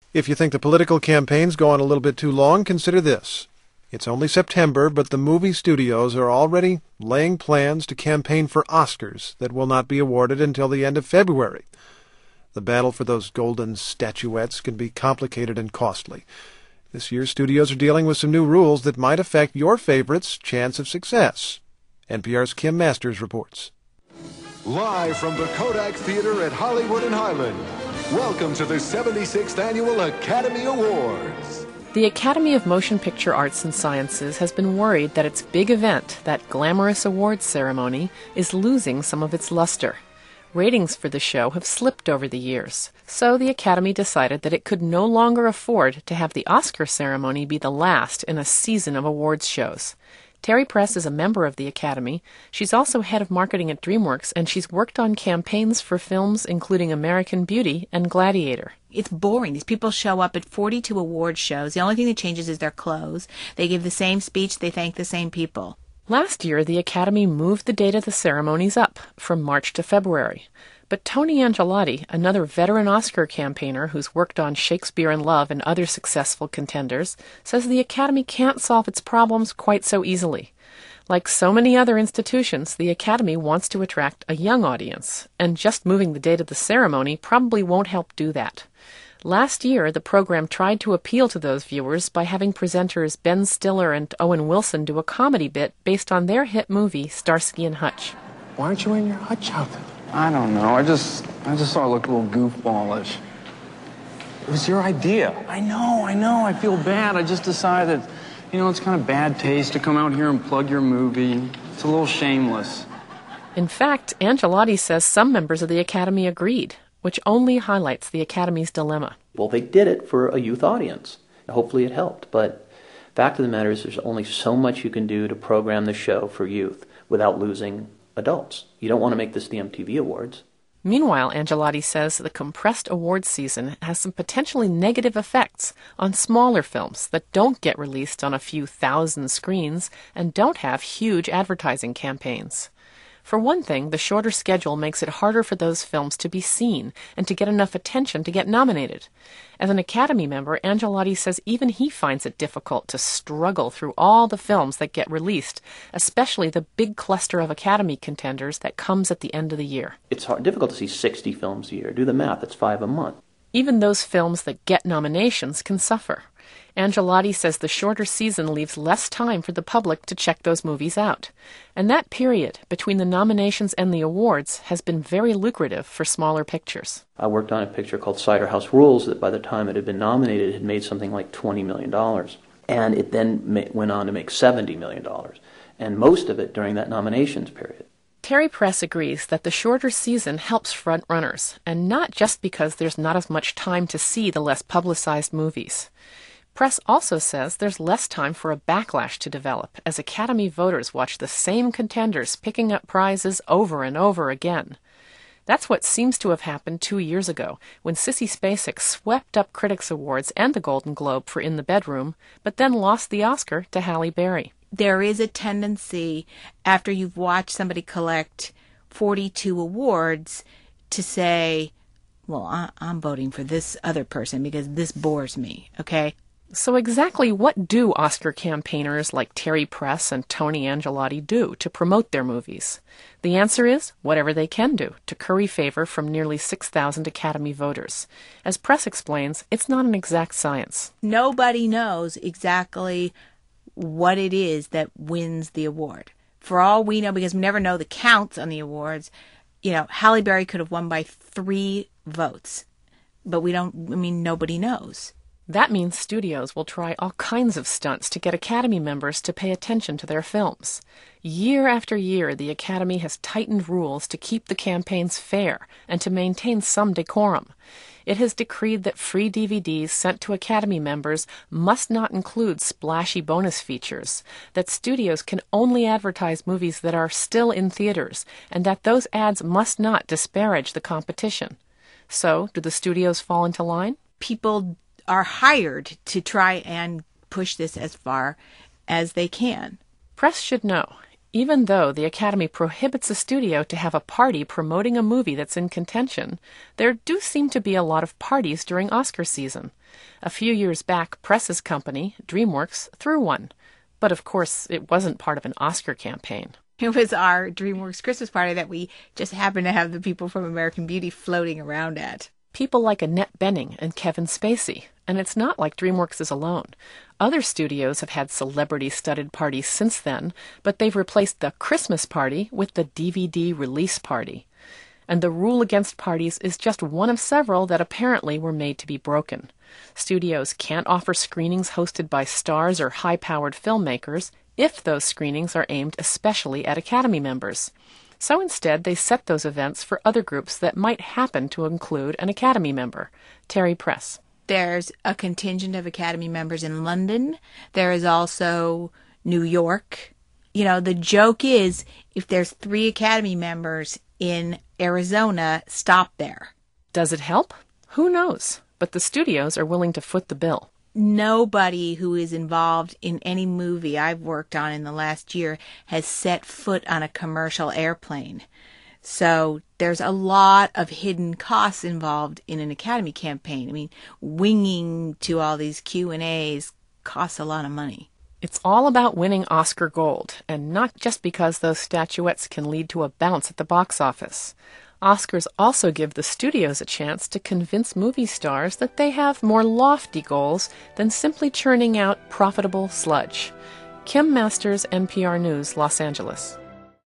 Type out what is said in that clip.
If you think the political campaigns go on a little bit too long, consider this. It's only September, but the movie studios are already laying plans to campaign for Oscars that will not be awarded until the end of February. The battle for those golden statuettes can be complicated and costly. This year, studios are dealing with some new rules that might affect your favorite's chance of success. NPR's Kim Masters reports. Live from the Kodak Theater at Hollywood and Highland, welcome to the 76th Annual Academy Awards. The Academy of Motion Picture Arts and Sciences has been worried that its big event, that glamorous awards ceremony, is losing some of its luster. Ratings for the show have slipped over the years, so the Academy decided that it could no longer afford to have the Oscar ceremony be the last in a season of awards shows. Terry Press is a member of the Academy. She's also head of marketing at DreamWorks, and she's worked on campaigns for films including American Beauty and Gladiator. It's boring. These people show up at 42 award shows. The only thing that changes is their clothes. They give the same speech. They thank the same people. Last year, the Academy moved the date of the ceremonies up from March to February. But Tony Angelotti, another veteran Oscar campaigner who's worked on Shakespeare in Love and other successful contenders, says the Academy can't solve its problems quite so easily. Like so many other institutions, the Academy wants to attract a young audience, and just moving the date of the ceremony probably won't help do that. Last year, the program tried to appeal to those viewers by having presenters Ben Stiller and Owen Wilson do a comedy bit based on their hit movie, Starsky and Hutch. Why aren't you in your Hutch outfit? I don't know. I just thought it looked a little goofballish. It was your idea. I know. I feel bad. I just decided, it's kind of bad taste to come out here and plug your movie. It's a little shameless. In fact, Angelotti says some members of the Academy agreed, which only highlights the Academy's dilemma. Well, they did it for a youth audience. Hopefully it helped, but the fact of the matter is there's only so much you can do to program the show for youth without losing adults. You don't want to make this the MTV Awards. Meanwhile, Angelotti says the compressed awards season has some potentially negative effects on smaller films that don't get released on a few thousand screens and don't have huge advertising campaigns. For one thing, the shorter schedule makes it harder for those films to be seen and to get enough attention to get nominated. As an Academy member, Angelotti says even he finds it difficult to struggle through all the films that get released, especially the big cluster of Academy contenders that comes at the end of the year. It's difficult to see 60 films a year. Do the math, it's 5 a month. Even those films that get nominations can suffer. Angelotti says the shorter season leaves less time for the public to check those movies out. And that period between the nominations and the awards has been very lucrative for smaller pictures. I worked on a picture called Cider House Rules that by the time it had been nominated, it had made something like $20 million. And it then went on to make $70 million. And most of it during that nominations period. Terry Press agrees that the shorter season helps frontrunners, and not just because there's not as much time to see the less publicized movies. Press also says there's less time for a backlash to develop as Academy voters watch the same contenders picking up prizes over and over again. That's what seems to have happened 2 years ago, when Sissy Spacek swept up Critics' Awards and the Golden Globe for In the Bedroom, but then lost the Oscar to Halle Berry. There is a tendency, after you've watched somebody collect 42 awards, to say, well, I'm voting for this other person because this bores me, okay? So exactly what do Oscar campaigners like Terry Press and Tony Angelotti do to promote their movies? The answer is whatever they can do to curry favor from nearly 6,000 Academy voters. As Press explains, it's not an exact science. Nobody knows exactly what it is that wins the award. For all we know, because we never know the counts on the awards, Halle Berry could have won by 3 votes. But nobody knows. That means studios will try all kinds of stunts to get Academy members to pay attention to their films. Year after year, the Academy has tightened rules to keep the campaigns fair and to maintain some decorum. It has decreed that free DVDs sent to Academy members must not include splashy bonus features, that studios can only advertise movies that are still in theaters, and that those ads must not disparage the competition. So, do the studios fall into line? People are hired to try and push this as far as they can. Press should know. Even though the Academy prohibits a studio to have a party promoting a movie that's in contention, there do seem to be a lot of parties during Oscar season. A few years back, Press's company, DreamWorks, threw one. But of course, it wasn't part of an Oscar campaign. It was our DreamWorks Christmas party that we just happened to have the people from American Beauty floating around at. People like Annette Bening and Kevin Spacey. And it's not like DreamWorks is alone. Other studios have had celebrity-studded parties since then, but they've replaced the Christmas party with the DVD release party. And the rule against parties is just one of several that apparently were made to be broken. Studios can't offer screenings hosted by stars or high-powered filmmakers if those screenings are aimed especially at Academy members. So instead, they set those events for other groups that might happen to include an Academy member. Terry Press. There's a contingent of Academy members in London. There is also New York. You know, the joke is, if there's 3 Academy members in Arizona, stop there. Does it help? Who knows? But the studios are willing to foot the bill. Nobody who is involved in any movie I've worked on in the last year has set foot on a commercial airplane. So there's a lot of hidden costs involved in an Academy campaign. I mean, winging to all these Q&As costs a lot of money. It's all about winning Oscar gold, and not just because those statuettes can lead to a bounce at the box office. Oscars also give the studios a chance to convince movie stars that they have more lofty goals than simply churning out profitable sludge. Kim Masters, NPR News, Los Angeles.